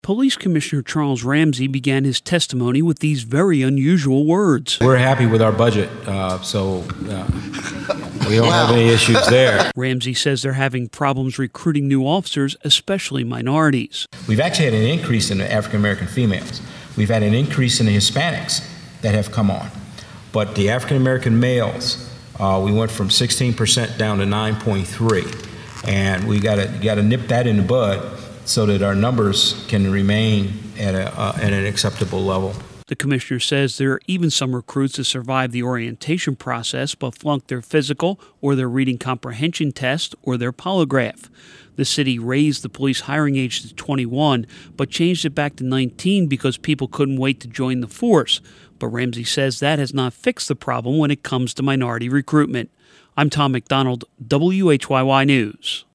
Police Commissioner Charles Ramsey began his testimony with these very unusual words. We're happy with our budget, so we don't have any issues there. Ramsey says they're having problems recruiting new officers, especially minorities. We've actually had an increase in the African-American females. We've had an increase in the Hispanics that have come on. But the African-American males, we went from 16% down to 9.3%. And we got to nip that in the bud so that our numbers can remain at an acceptable level. The commissioner says there are even some recruits that survive the orientation process but flunk their physical or their reading comprehension test or their polygraph. The city raised the police hiring age to 21 but changed it back to 19 because people couldn't wait to join the force. But Ramsey says that has not fixed the problem when it comes to minority recruitment. I'm Tom McDonald, WHYY News.